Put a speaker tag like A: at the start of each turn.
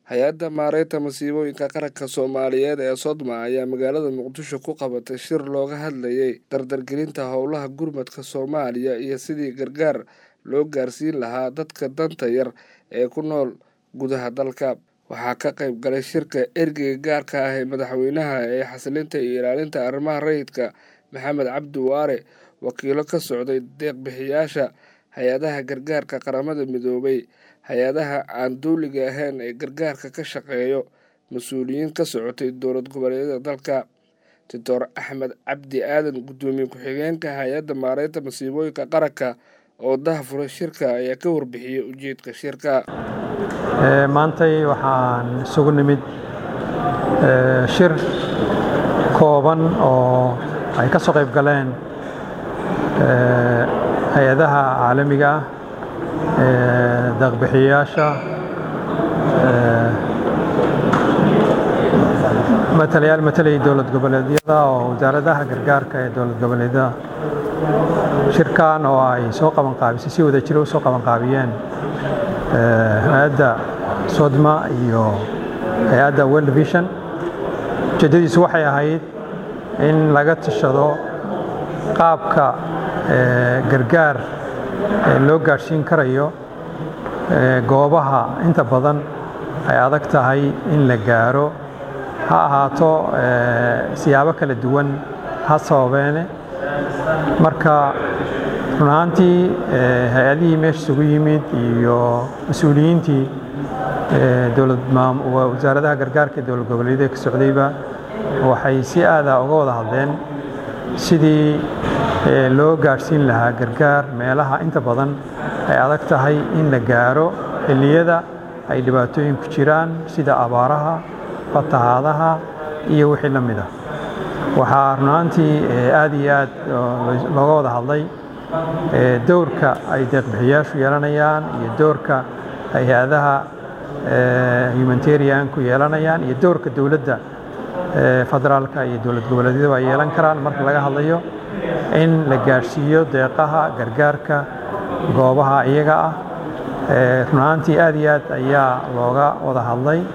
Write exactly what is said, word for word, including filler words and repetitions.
A: Hay-adda Maareynta Masiibooyinka Qaranka Soomaaliyeed ee Sodma ayaa magaalada Muqdisho ku qabatay shir looga hadlayay dardargelinta howlaha gurmadka Soomaaliya iyo sidii gargaar loo gaarsiin lahaa dadka danta yar ee ku nool gudaha dalka. Waxaa ka qayb galay shirka ergeyga gaarka ah ee madaxweynaha ee xasilinta iyo ilaalinta arrimaha rayidka Maxamed Cabdi Waare, wakiilo ka socday deeq-bixiyayaasha hay-adaha gargaarka qaramada midoobay, hay-adaha aan dowliga ahayn ee gargaarka ka shaqeeya, mas-uuliyiin ka socotay dowlad goboleedyada dalka. Doctor Axmed Cabdi Aadan, gudoomiye ku-xigeenka hay-adda Maareynta Masiibooyinka Qaranka oo daahfuray shirka, ayaa ka warbixiyay ujeedka shirka.
B: maantay waxaan isugu nimid shir kooban oo ay ka soo qayb galeen hay-adaha caalamiga ah, deeq-bixiyayaasha, matalayaal matalaya dowlad goboleedyada oo wasaaradaha gargaarka ee dowlad goboleedyada. Shirkan oo ay soo qaban qaabisay si wada jir u soo qaban qaabiyeen hay-adda Sodma iyo hay-adda World Vision. Ujeedadiisu waxay ahayd in laga tashado qaabka gargaar loo gaarsiin karayo goobaha inta badan ay adag tahay in la gaaro, ha ahaato siyaabo kala duwan ha sababeene. Marka run ahaantii hay-adihii meesha isugu yimid iyo mas-uuliyiintii wasaaradaha gargaarka ee dowlad goboleedyada ka socdayba waxay si aad ah uga wada hadleen sidii loo gaarsiin lahaa gargaar meelaha inta badan ay adag tahay in la gaaro xilliyada ay dhibaatooyinku jiraan, sida abaaraha, fatahaadaha iyo wixii la mid ah. Waxaa run ahaantii aad iyo aad looga wada hadlay doorka ay deeq-bixiyayaashu yeelanayaan iyo doorka hay-adaha humanitarian-ku yeelanayaan iyo doorka dowladda federaalka iyo dowlad goboleedyadu ay yeelan karaan marka laga hadlayo in la gaarsiiyo deeqaha gargaarka goobaha iyaga ah. Run ahaantii aad iyo aad ayaa looga wada hadlay.